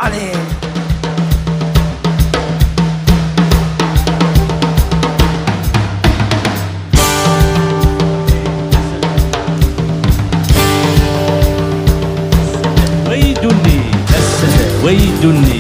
Allez. ويدني السنة ويدني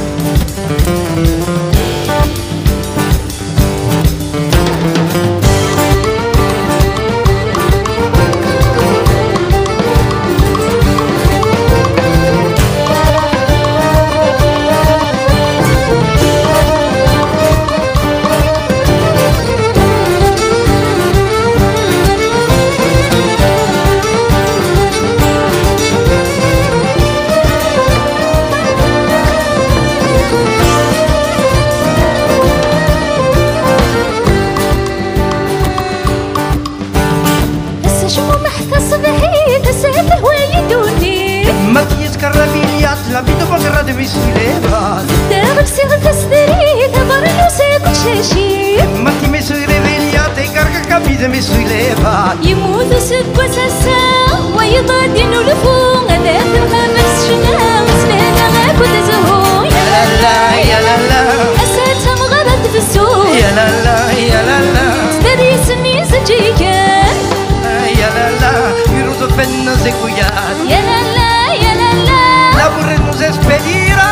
La vita pagherà di mi solleva. Devo essere testarita, ma non sei cucci. Ma ti mi sono rivegliata e carga capite mi solleva. يموت سب ساسا ويضادين الفون أداة الخمس شنام سنانا ما كنت زهون يا لا لا يا لا لا أساتها مغرد في السوق يا لا لا يا لا لا تدري سمي سجيكان يا لا لا يرد فن زكويات يا لا لا يا لا لا la vorremmo spedire.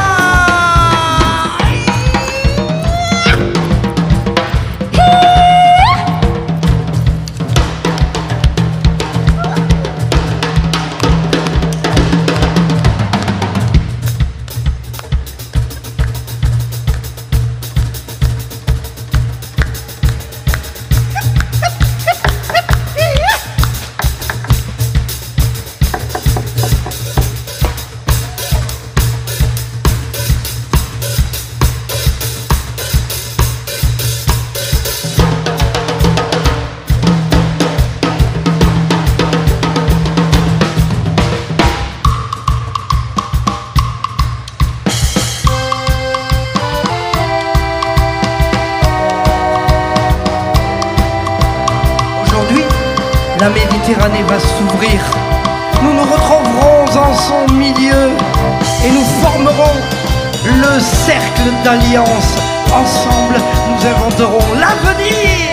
La Méditerranée va s'ouvrir. Nous nous retrouverons en son milieu et nous formerons le cercle d'alliance. Ensemble, nous inventerons l'avenir.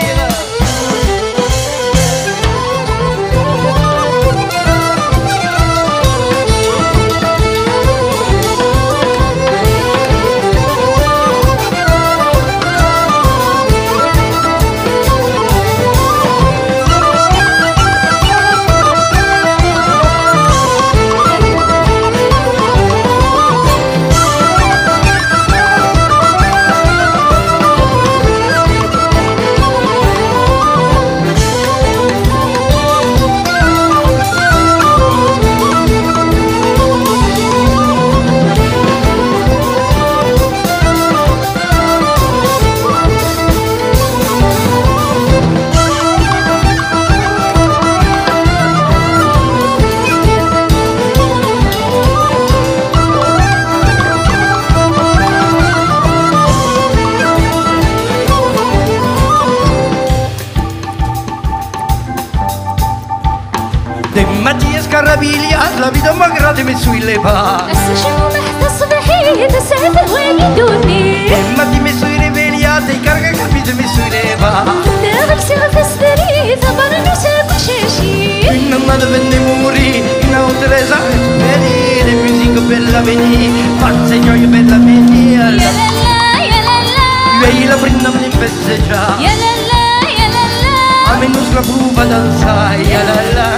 Carabillas, la vida más grande me solleva. السجن محت الصباحية تسعد والدوني Ma ti mi sono rivegliata e carga capite mi solleva. داغل سيغ فستري ثبر نساك شاشي Une main venne morire, une autre les a venir, les musiques belle l'avenir, forza gioia bella venir. يا لا لا يا لا لا Lei la prima mi festeggia, يا لا لا يا لا لا a me non la pruva danzare, la la